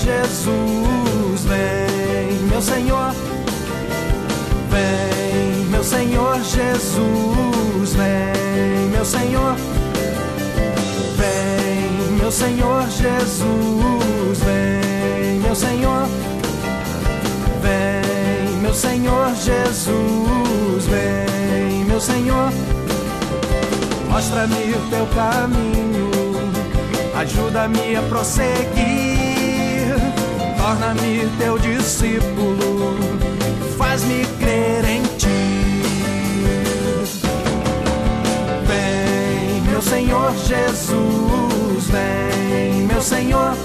Jesus, vem, meu Senhor. Vem, meu Senhor Jesus, vem, meu Senhor. Vem, meu Senhor Jesus, vem, meu Senhor. Vem, meu Senhor Jesus, vem, meu Senhor. Mostra-me o teu caminho, ajuda-me a prosseguir, torna-me teu discípulo, faz-me crer em ti. Vem, meu Senhor Jesus, vem, meu Senhor.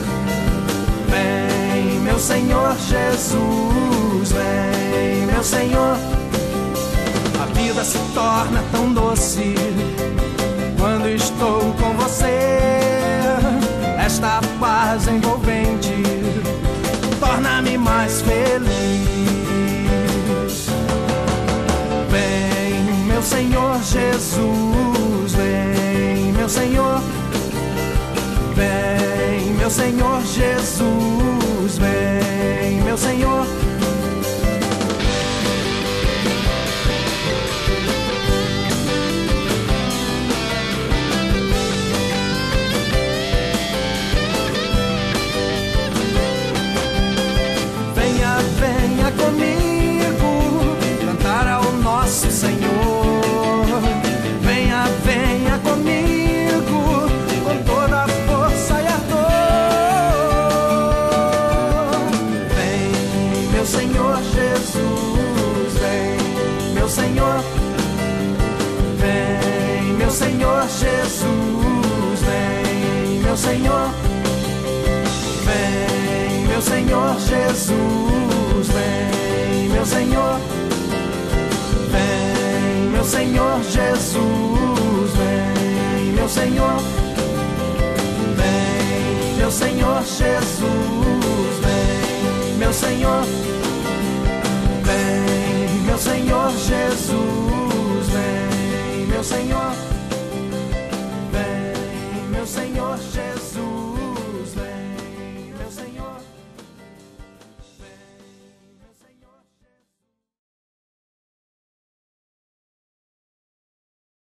Vem, meu Senhor Jesus, vem, meu Senhor. A vida se torna tão doce quando estou com você. Esta paz envolvente torna-me mais feliz. Vem, meu Senhor Jesus, vem, meu Senhor. Vem, meu Senhor Jesus, vem, meu Senhor. Venha comigo cantar ao nosso Senhor. Venha, venha comigo com toda a força e ardor. Vem, meu Senhor Jesus, vem, meu Senhor. Vem, meu Senhor Jesus, vem, meu Senhor. Vem, meu Senhor Jesus, vem, meu Senhor. Vem, meu Senhor Jesus, vem, meu Senhor. Vem, meu Senhor Jesus, vem, meu Senhor. Vem, meu Senhor Jesus, vem, meu Senhor.